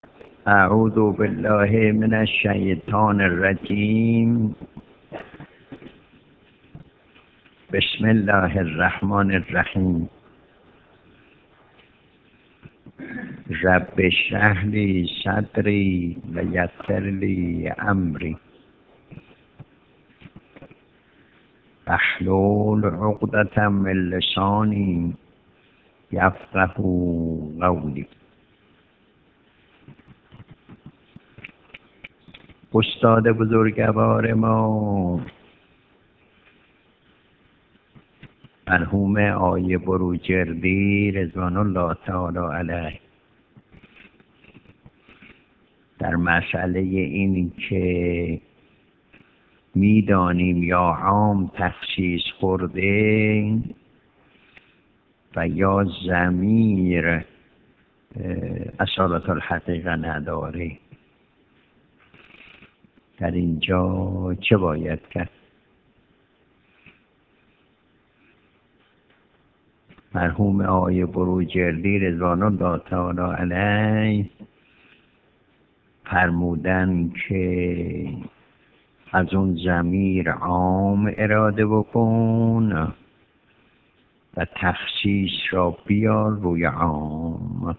اعوذ بالله من الشیطان الرجیم. بسم الله الرحمن الرحیم. رب اشرح لی صدری و یسر لی امری واحلل عقدة من لسانی یفقهوا قولی. استاد بزرگوار ما مرحوم آقای بروجردی رضوان الله تعالی علیه در مسئله این که میدانیم یا عام تخصیص خورده و یا ضمیر اصالت الحقیقه نداره، در اینجا چه باید کرد؟ مرحوم آقای بروجردی رضوان الله تعالی علیه فرمودن که از اون ضمیر عام اراده بکن و تخصیص را بیار روی عام.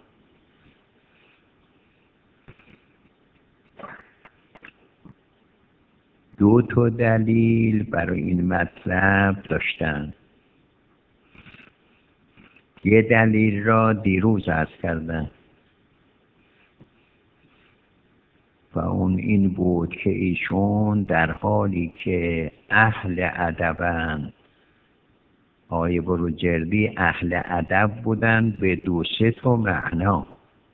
دو تا دلیل برای این مطلب داشتن. یه دلیل را دیروز عرض کردن و اون این بود که ایشون در حالی که اهل ادبند، آقای بروجردی اهل ادب بودند به دو سه تا معنا.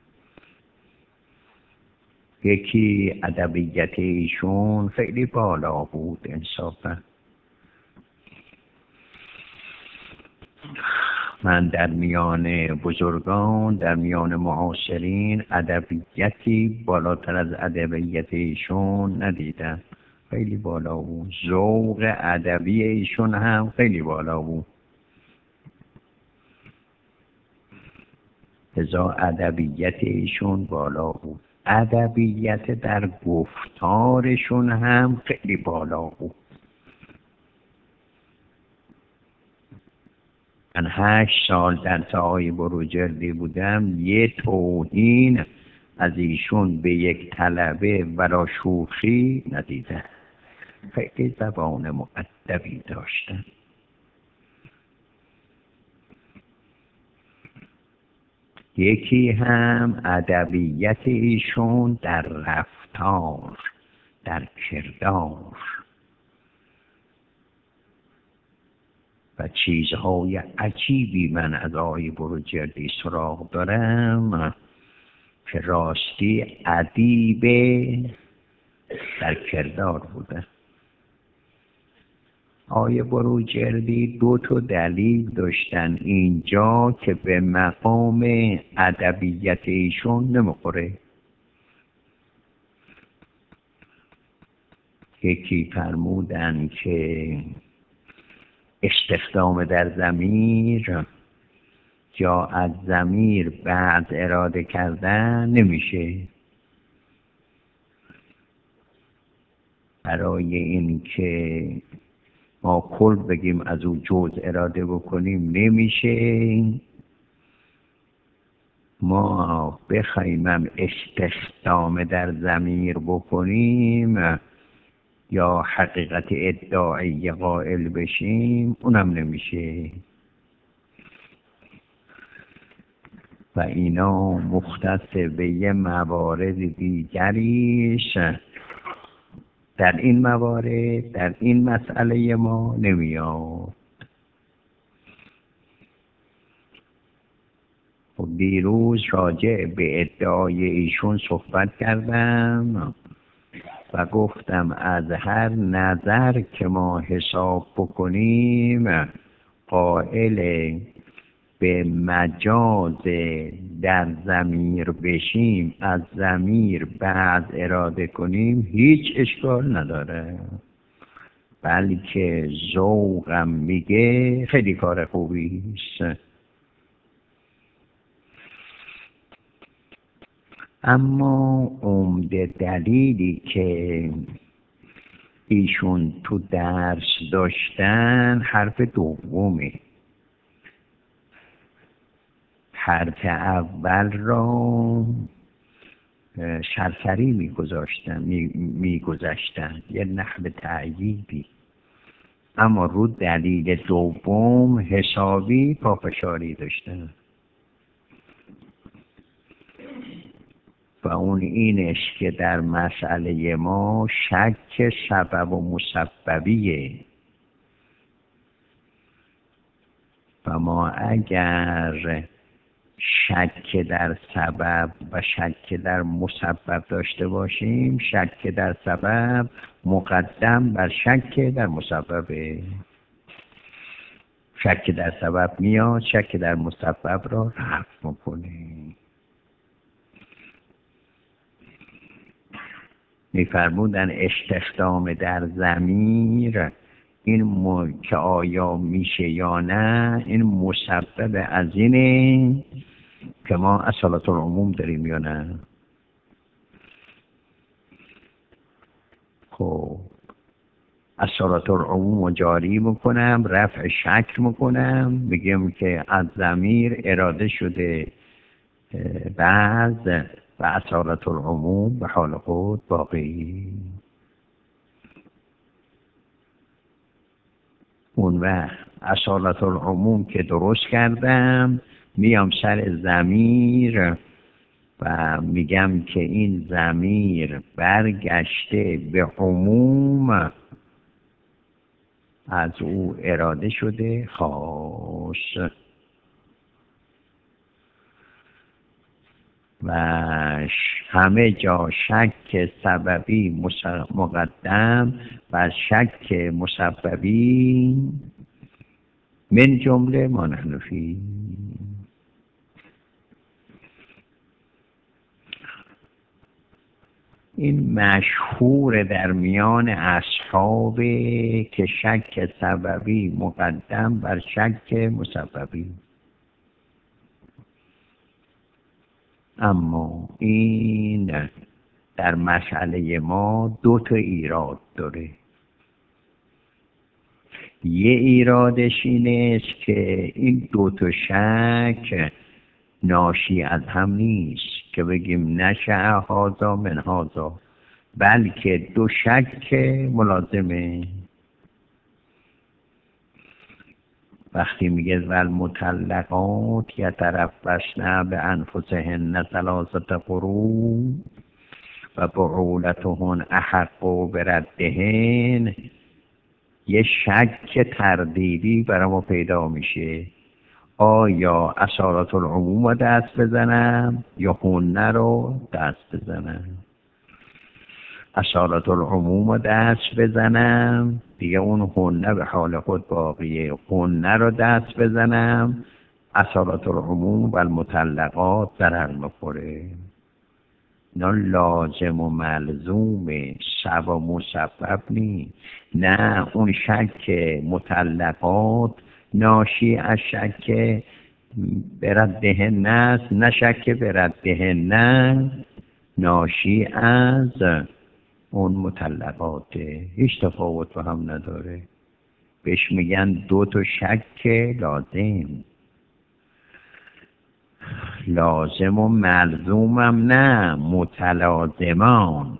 یکی ادبیت ایشون خیلی بالا بود انصافا. من در میان بزرگان، در میان معاصرین ادبیتی بالاتر از ادبیت ایشون ندیدم. خیلی بالا بود. ذوق ادبی ایشون هم خیلی بالا بود. لذا ادبیت ایشون بالا بود. ادبیت در گفتارشون هم خیلی بالا بود. من 8 سال در آقای بروجردی بودم، یه توهین از ایشون به یک طلبه ولا شوخی ندیدم. خیلی زبان مؤدبی داشتن. یکی هم ادبیت ایشون در رفتار، در کردار و چیزهای عجیبی من از آقای بروجردی سراغ دارم که راستی ادیب در کردار بوده. آقای بروجردی 2 تا دلیل داشتن اینجا که به مقام ادبیت ایشون نمیخوره. یکی فرمودن که استخدام در ضمیر یا از ضمیر بعد اراده کردن نمیشه. برای این که ما کل بگیم از او جزء اراده بکنیم نمیشه. ما بخوایم استخدام در ضمیر بکنیم یا حقیقت ادعایی قائل بشیم اونم نمیشه. و اینا مختص به یه موارد دیگریش در این موارد، در این مسئله ما نمیاد. خب دیروز راجع به ادعای ایشون صحبت کردم و گفتم از هر نظر که ما حساب بکنیم قائل به مجاز در ضمیر بشیم، از ضمیر بعد اراده کنیم، هیچ اشکال نداره. بلکه ذوقم میگه خیلی کار خوبی است. اما عمده دلیلی که ایشون تو درس داشتن حرف دومه. حرف اول را سرسری میگذاشتن یه نحو تأییدی، اما رو دلیل دوم حسابی پافشاری داشتن و اون اینش که در مسئله ما شک سبب و مسببیه و ما اگر شک در سبب و شک در مسبب داشته باشیم، شک در سبب مقدم بر شک در مسببه. شک در سبب میاد، شک در مسبب را رفع میکنه. میفرمودن استخدام در ضمیر این که آیا میشه یا نه، این مسبب از اینه که ما اصالت العموم داریم یا نه. خب اصالت العموم رو جاری میکنم، رفع شک میکنم، بگیم که از ضمیر اراده شده بعض و اصالت العموم به حال خود باقی. اون وقت اصالت العموم که درست کردم میام سر ضمیر و میگم که این ضمیر برگشته به عموم از او اراده شده خاص و همه جا شک سببی مقدم و شک مسببی من جمله ما نحن فیه. این مشهور در میان اصحاب که شک سببی مقدم بر شک مسببی. اما این در مسئله ما دو تا ایراد داره. یه ایرادش اینه است که این دو تا شک ناشی از هم نیست که بگیم نشأ هذا من هذا، بلکه دو شک ملازمه. وقتی میگه والمطلقات یتربصن بانفسهن ثلاثة قروء و بعولتهن احق بردهن، یه شک تردیدی برای ما پیدا میشه. آیا اصالت العموم رو دست بزنم یا هنه رو دست بزنم؟ اصالت العموم رو دست بزنم دیگه اون هنه به حال خود باقیه، هنه رو دست بزنم اصالت العموم و المطلقات ضرر میخوره. اینا لازم و ملزوم سبب و مسبب نیست. نه اون شک مطلقات ناشی از شک بردهن است، نه شک بردهن نه ناشی از اون مطلقات. هیچ تفاوت با هم نداره. بهش میگن دو تا شک لازم و ملزومم نه، متلازمان.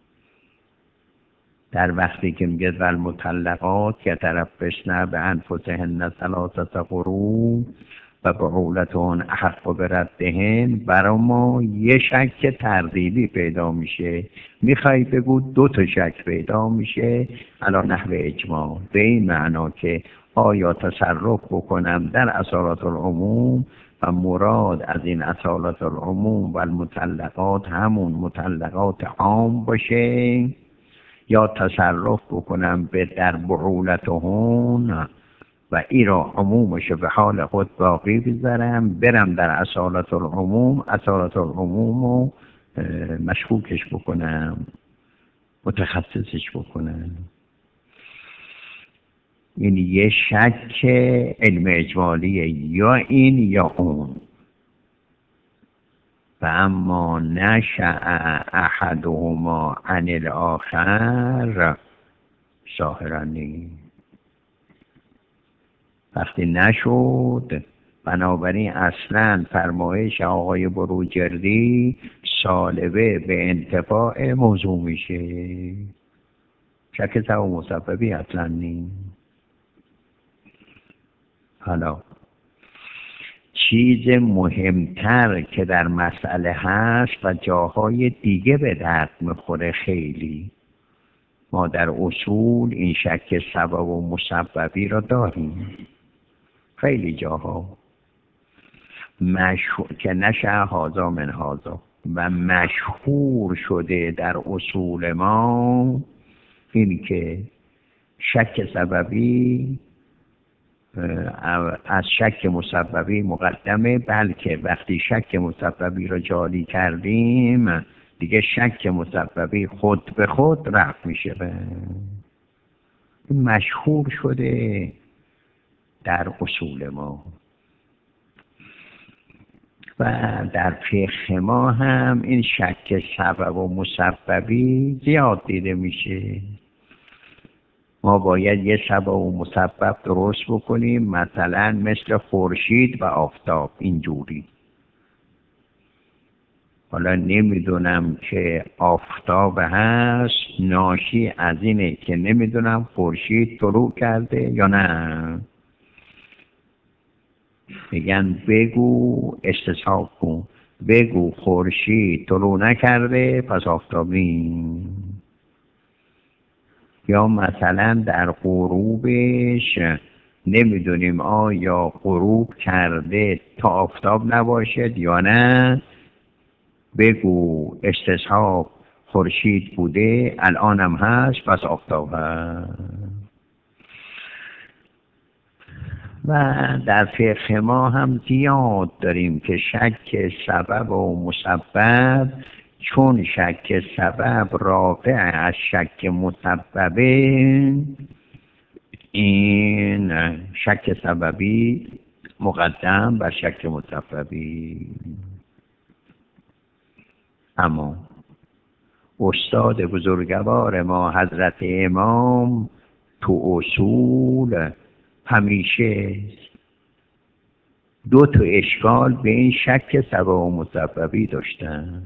در وقتی که میگه والمطلقات یتربصن بانفسهن ثلاثة قروء و بعولتهن احق بردهن، برای ما یه شک تردیدی پیدا میشه. میخوای بگو دو تا شک پیدا میشه علی نحو اجماع، به این معنا که آیا تصرف بکنم در اصالت العموم و مراد از این اصالت العموم و المطلقات همون مطلقات عام باشه، یا تصرف بکنم به در بعولتهن و ای را عمومش به حال خود باقی بذارم، برم در اصالت العموم، اصالت العموم رو مشکوکش بکنم، متخصصش بکنم. این یه شک علم اجمالیه، یا این یا اون. و اما نشأ احدهما عن الاخر ظاهرا وقتی نشد، بنابراین اصلا فرمایش آقای بروجردی سالبه به انتفاع موضوع میشه. شک سبب و مسببی اصلا نیست. حالا چیز مهمتر که در مسئله هست و جاهای دیگه به درد میخوره خیلی، ما در اصول این شک سبب و مسببی را داریم خیلی جاها، که نشه هازا من هازا و مشهور شده در اصول ما اینی که شک سببی از شک مسببی مقدمه، بلکه وقتی شک مسببی را جاری کردیم دیگه شک مسببی خود به خود رفع میشه. مشهور شده در اصول ما و در فقه ما هم این شک سبب و مسببی زیاد دیده میشه. ما باید یه سبب و مسبب درست بکنیم، مثلا مثل خورشید و آفتاب اینجوری. حالا نمیدونم که آفتاب هست ناشی از اینه که نمیدونم خورشید طلوع کرده یا نه. میگن بگو استصحاب کن، بگو خورشید طلوع نکرده پس آفتاب نیست. یا مثلا در غروبش نمیدونیم آیا غروب کرده تا آفتاب نباشد یا نه، بگو استصحاب خورشید بوده الانم هست پس آفتاب هست. و در فقه ما هم زیاد داریم که شک سبب و مسبب، چون شک سبب رافع از شک مسببه، این شک سببی مقدم بر شک مسببی. اما استاد بزرگوار ما حضرت امام تو اصول همیشه دو تا اشکال به این شک سبب و مسببی داشتن.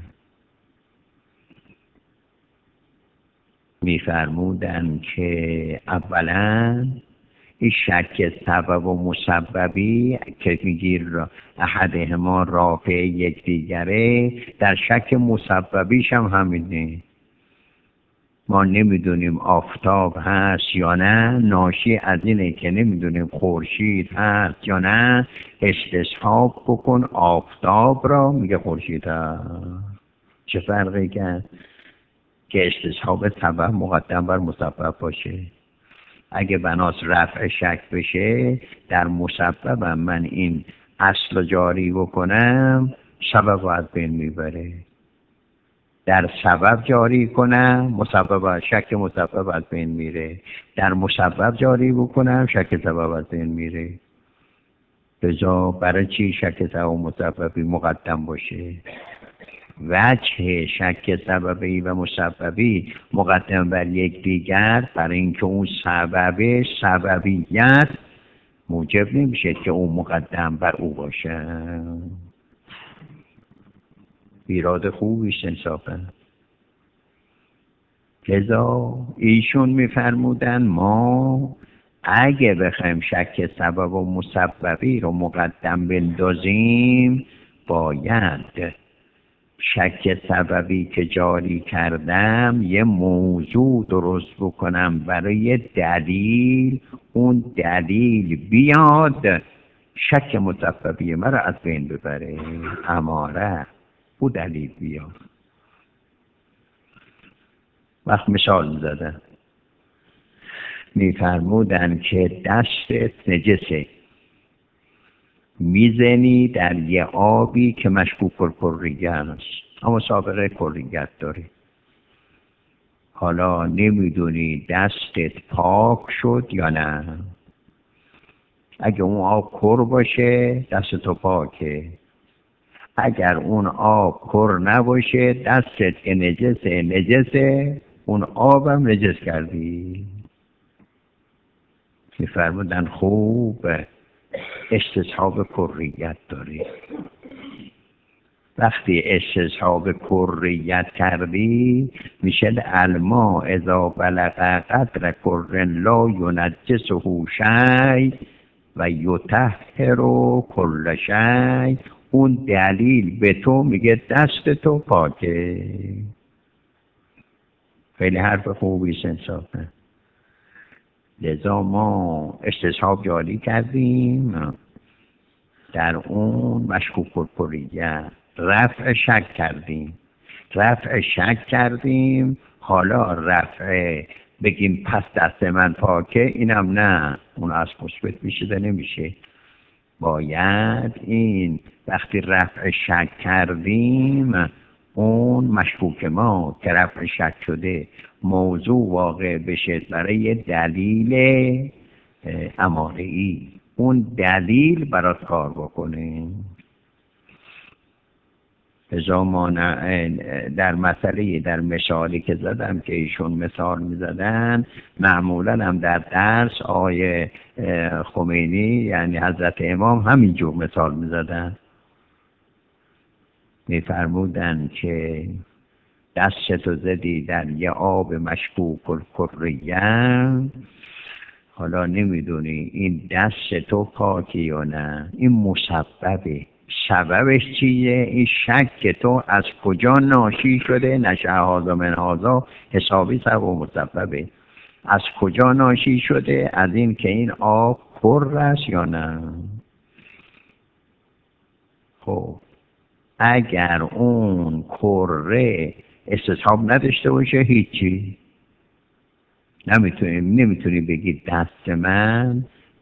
می‌فرمودن که اولا این شک سبب و مسببی که میگیر احدهما رافع یکدیگره، در شک مسببیش هم همینه. ما نمیدونیم آفتاب هست یا نه، ناشی از اینه که نمیدونیم خورشید هست یا نه، استصحاب بکن آفتاب را میگه خورشید هست. چه فرقی کرد که استصحاب سبب مقدم بر مسبب باشه؟ اگه بناس رفع شک بشه در مسببم من این اصل جاری بکنم سبب رو از بین میبره، در سبب جاری کنم مسبب شک مسبب از بین میره، در مسبب جاری بکنم شک سبب از بین میره. لذا برای چی شک سبب و مسببی مقدم باشه؟ وجه شک سببی و مسببی مقدم بر یکدیگر برای اینکه اون سبب سببیت موجب نمیشه که اون مقدم بر او باشه. ایراد خوبیست انصافا. لذا ایشون میفرمودن ما اگه بخوایم شک سبب و مسببی رو مقدم بندازیم، باید شک سببی که جاری کردم یه موضوع درست بکنم برای دلیل، اون دلیل بیاد شک مسببی مرا از بین ببره. اماره او دلیل بیاد. وقت مثال زدن میفرمودن که دستت نجسه، میزنی در یه آبی که مشکوک الکریه است اما سابقه کریت داره. حالا نمیدونی دستت پاک شد یا نه. اگه اون آب کر باشه دست تو پاکه، اگر اون آب پر نباشه دستت که نجسه اون آبم نجس کردی. میفرمودن خوب استصحاب کریت داری. وقتی استصحاب کریت کردی میشه الماء اذا بلغ قدر کر لا ینجسه شیء و یطهر کل شیء. اون دلیل به تو میگه دست تو پاکه. خیلی حرف خوبی انصافا. لذا ما استصحاب جاری کردیم، در اون مشکوک کریت رفع شک کردیم. حالا رفع بگیم پس دست من پاکه اینم نه، اون از مثبت میشه نمیشه. باید این وقتی رفع شک کردیم اون مشکوک ما که رفع شک شده موضوع واقع بشه برای دلیل اماره‌ای، اون دلیل برات کار بکنه. در مسئله در مثالی که زدم که ایشون مثال میزدن، معمولا هم در درس آقای خمینی یعنی حضرت امام همینجور مثال میزدن. میفرمودن که دستتو زدی در یه آب مشکوک الکریه، حالا نمیدونی این دست تو پاکی یا نه، این مسببه. سببش چیه؟ این شک تو از کجا ناشی شده؟ نشأ هذا من هذا حسابی سبب و مسببه. از کجا ناشی شده؟ از این که این آب پر است یا نه. خب اگر اون کره استصحاب نداشته باشه هیچی نمیتونی بگی دست من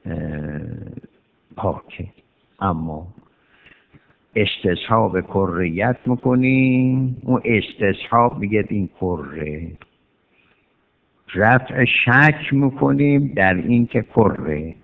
پاکه. اما استصحاب کریت میکنیم، اون استصحاب میگه این کره. رفع شک میکنیم در این که کره.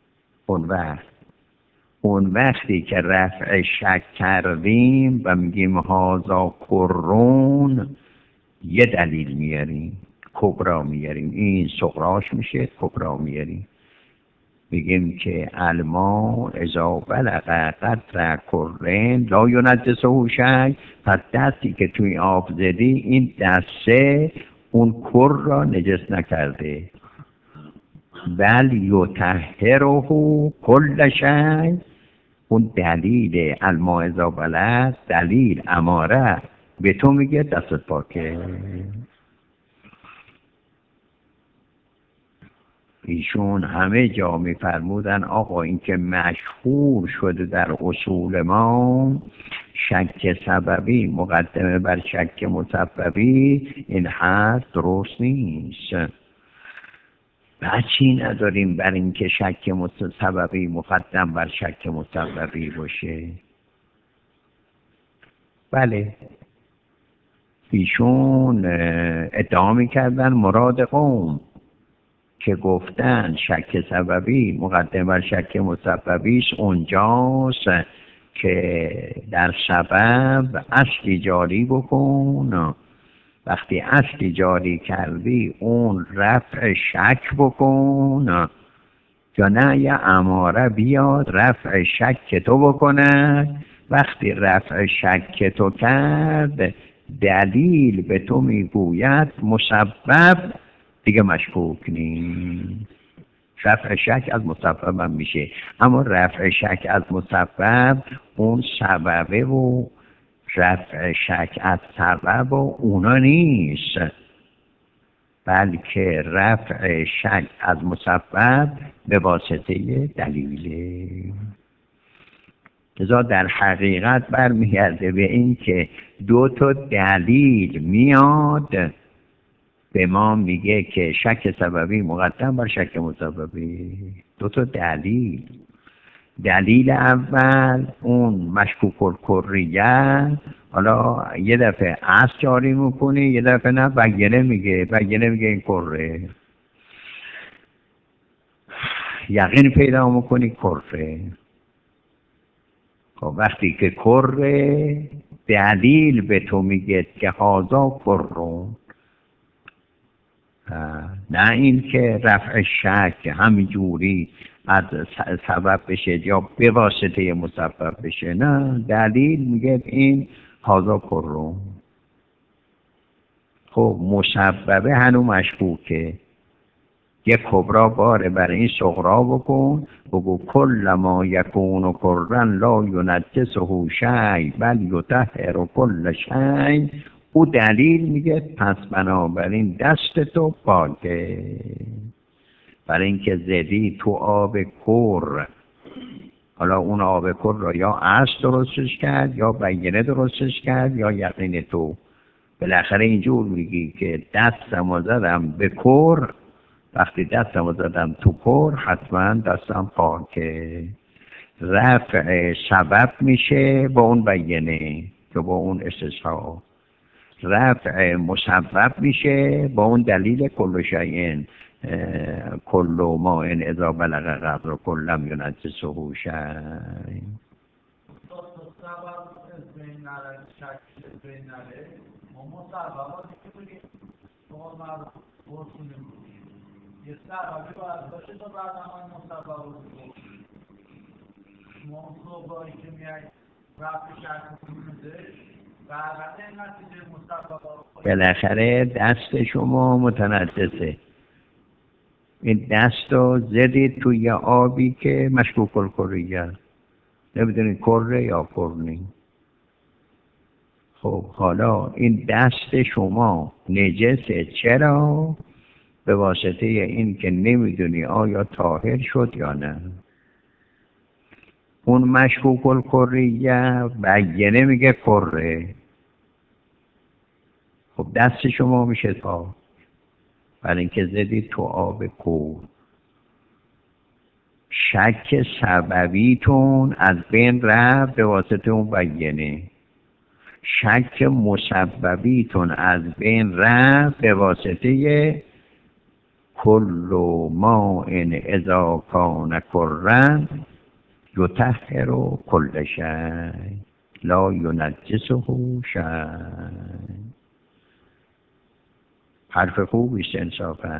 اون وقتی که رفع شک کردیم و میگیم هازا کرون، یه دلیل میاریم، کبرا میاریم. این صغراش میشه، کبرا میاریم. بگیم که الماء اذا بلغ قدر کرن لا ینجسه شیء. پس دستی که توی آب زدی این دسته اون کر را نجس نکرده، بل یطهره کل شیء. اون دلیل الماء اذا بلغ، دلیل اماره به تو میگه دستت پاکه. ایشون همه جا میفرمودن آقا این که مشهور شده در اصول ما شک سببی مقدمه بر شک مسببی، این حرف درست نیست. بچی نداریم بر این که شک سببی مقدم بر شک مسببی باشه. بله ایشون ادعا میکردن مراد قوم که گفتن شک سببی مقدم بر شک مسببیش اونجاست که در سبب اصلی جاری بکن. وقتی اصلی جاری کردی اون رفع شک بکن، یا نه یه اماره بیاد رفع شک تو بکنه. وقتی رفع شک تو کرد دلیل به تو میگوید مسبب دیگه مشکوک نیست. رفع شک از مسبب هم میشه، اما رفع شک از مسبب اون سببه و رفع شک از سبب و اونا نیست، بلکه رفع شک از مسبب به واسطه دلیله. لذا در حقیقت برمیگرده به این که دو تا دلیل میاد به ما میگه که شک سببی مقدم بر شک مسببی. دو تا دلیل اول اون مشکوک الکریه، حالا یه دفعه اصل جاری میکنی یه دفعه نه بگیره میگه این کره. یقین پیدا میکنی کره. وقتی که کره دلیل به تو میگه که هازا کرون، نه این که رفع شک همینجوری از سبب بشه یا به واسطه مسبب بشه، نه دلیل میگه این هازا کرون. خب مسببه هنو مشکوکه، یک کبرا باره برای این صغرا بکن، بگو کل ما یکون و کرن لا ینجسه شی بل یطهر کل شی. او دلیل میگه پس بنابراین دست تو پاکه، برای اینکه زدی تو آب کر. حالا اون آب کر را یا اصل درستش کرد یا بینه درستش کرد یا یقین تو. بالاخره اینجور میگی که دستمو زدم به کر، وقتی دستمو زدم تو کر حتما دستم پاکه. رفع سبب میشه با اون بینه که با اون استثناء، رفع مسبب میشه با اون دلیل کل شیء کل ماء اذا بلغ قدر کل لم ینجسه شیء. یه سببی باید باشه تا بعد هم مسبب رو بگیم. شما صبحایی که میای رفت شرط کنونده بعد این نتیجه مسبب رو بالاخره دست شما متنجسه، این دست رو زدید توی آبی که مشکوک الکریه، نمیدونید کره یا کرنی. خب حالا این دست شما نجسه، چرا؟ به واسطه این که نمیدونی آیا طاهر شد یا نه. اون مشکوک الکریه بینه میگه کره، خب دست شما میشه تا، برای اینکه زدید تو آب کور. شک سببیتون از بین رفت به واسطه اون بینه، شک مسببیتون از بین رفت به واسطه کل ماء اذا کان کرن یطهر کل شیء لا ینجسه شیء. حرف خوبی است انصافا.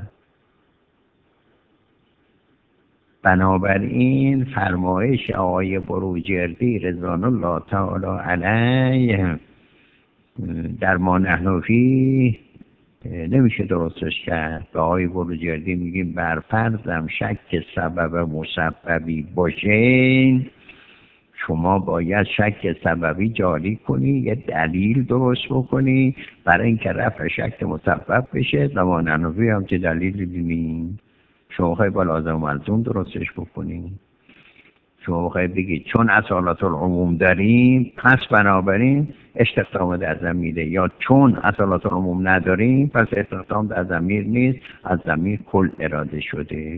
بنابراین فرمایش آقای بروجردی رضوان الله تعالی علیه در ما نحن فیه نمیشه درستش کرد. به آقای بروجردی میگیم بر فرضم شک سبب مسببی باشه، شما باید شک سببی جاری کنی، یه دلیل درست بکنی برای اینکه رفع شک مسبب بشه. زمان نحنفی هم چه دلیلی بینیم؟ شما خواهی با لازم و ملزوم درستش بکنی. شما خواهی بگید چون اصالت العموم داریم پس بنابراین استخدام در ضمیره، یا چون اصالت العموم نداریم پس استخدام در ضمیر نیست، از ضمیر کل اراده شده.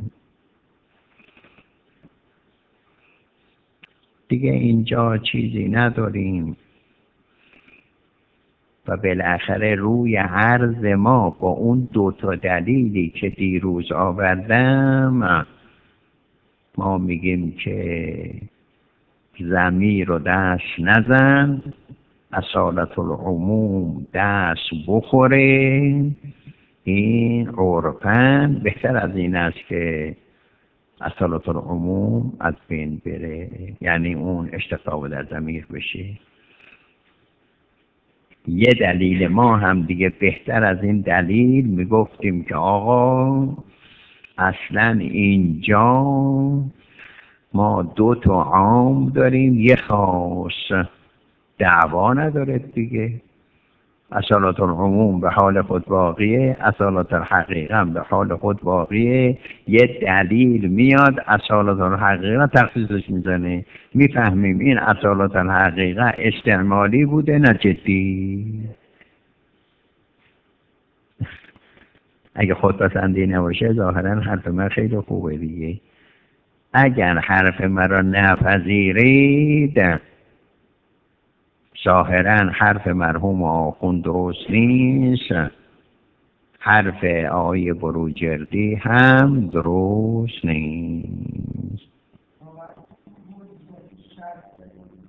دیگه اینجا چیزی نداریم و بالاخره روی عرض ما با اون دوتا دلیلی که دیروز آوردم ما میگیم که ضمیر رو دست نزن، اصالت العموم دست بخوره. این عرفاً بهتر از این است که اصالت العموم از بین بره، یعنی اون اشتقاق در ضمیر بشه. یه دلیل ما هم دیگه بهتر از این دلیل میگفتیم که آقا اصلا اینجا ما دو تا عام داریم یه خاص، دعوا نداره دیگه. اصالت العموم به حال خود باقیه، اصالت الحقیقه هم به حال خود باقیه. یه دلیل میاد اصالت الحقیقه تخصیصش میزنه، میفهمیم این اصالت الحقیقه استعمالی بوده نه جدی. اگه خودپسندی نباشه ظاهرا حرف من خیلی خوبه دیگه. اگر حرف من را نپذیرید ظاهرا حرف مرحوم آخوند درست نیست، حرف آقای بروجردی هم درست نیست.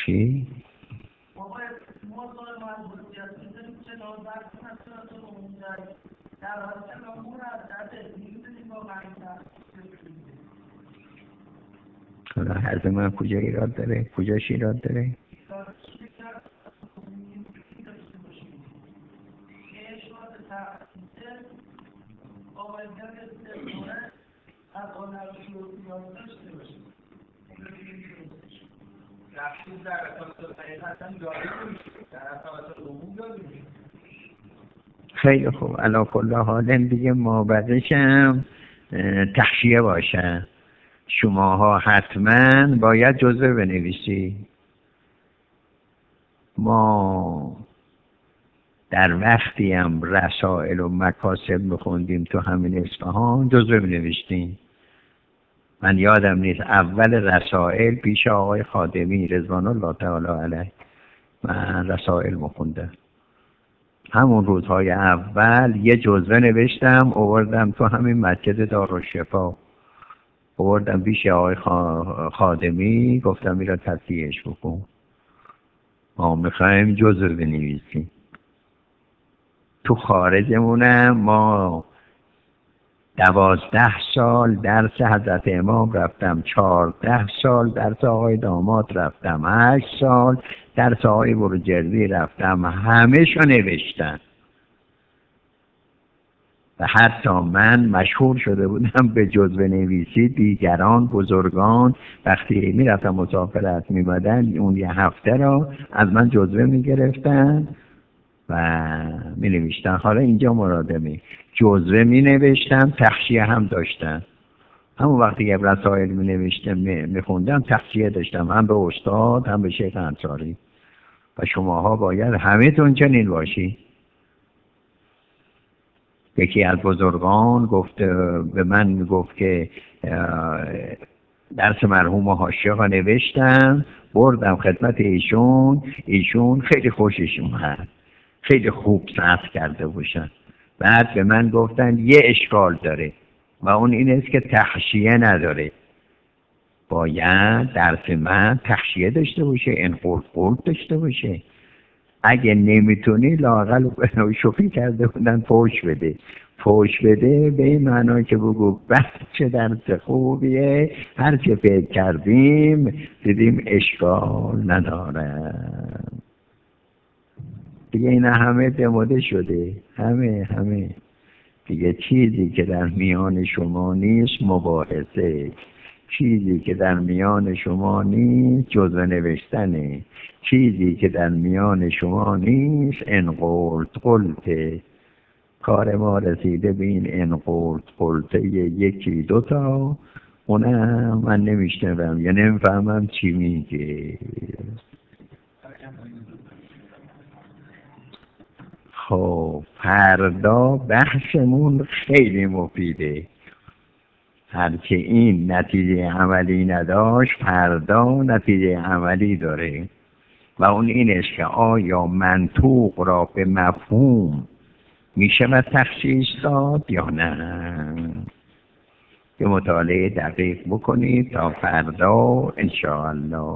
چی؟ موضوع مربوطیت می‌دونیم که نوزد مثلا تو اونجای در حال که امور از دست می‌دونیم با حالا حرف من کجا ایراد داره؟ کجاش ایراد داره؟ خیلی خوب، علی کل حال دیگه مابقیشم تحشیه باشه. شماها حتما باید جزوه بنویسی. ما در وقتی هم رسائل و مکاسب میخوندیم تو همین اصفهان جزوه بنوشتیم. من یادم نیست اول رسائل پیش آقای خادمی رضوان الله تعالی علیه من رسائل میخوندم. همون روزهای اول یه جزوه نوشتم آوردم تو همین مسجد دارالشفا، آوردم پیش آقای خادمی، گفتم میرا تصحیحش بکن، ما میخوایم جزوه بنویسیم. تو خارجمونم ما 12 سال درس حضرت امام رفتم، 14 سال درس آقای داماد رفتم، 8 سال درس آقای بروجردی رفتم، همه شو نوشتن. و حتی من مشهور شده بودم به جزوه نویسی. دیگران بزرگان وقتی میرفتم مسافرت میمدن اون یه هفته را از من جزوه میگرفتن و می نوشتن. حالا اینجا مرادمی جزوه می نوشتم، تحشیه هم داشتم. همون وقتی یه رسائل می نوشتم می خوندم تحشیه داشتم، هم به استاد هم به شیخ انصاری. و شماها باید همه تون چنین باشی. یکی از بزرگان گفت به من گفت که درس مرحوم حاشیه ها نوشتم بردم خدمت ایشون خیلی خوشش اومد، خیلی خوب نقد کرده باشن. بعد به من گفتن یه اشکال داره و اون این است که تحشیه نداره. باید درس من تحشیه داشته باشه، انقلق داشته باشه. اگه نمیتونی لااقل شوخی کرده بودن فوش بده به این معنا که بگو بچه درس خوبیه، هر چه فکر کردیم دیدیم اشکال نداره. دیگه اینا همه دموده شده، همه دیگه. چیزی که در میان شما نیست مباحثه، چیزی که در میان شما نیست جزوه نوشتنه، چیزی که در میان شما نیست انقلته. کار ما رسیده به این انقلته یکی دوتا، اونم من نمیشنوم یا نمیفهمم چی میگه. خب فردا بحثمون خیلی مفیده. هرچه این نتیجه عملی نداشت فردا نتیجه عملی داره و اون این است که آیا منطوق را به مفهوم می شود تخصیص داد یا نه. یه مطالعه دقیق بکنید تا فردا انشاءالله.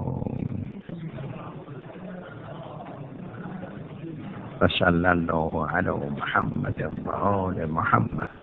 و صلی الله علی محمد و آل محمد.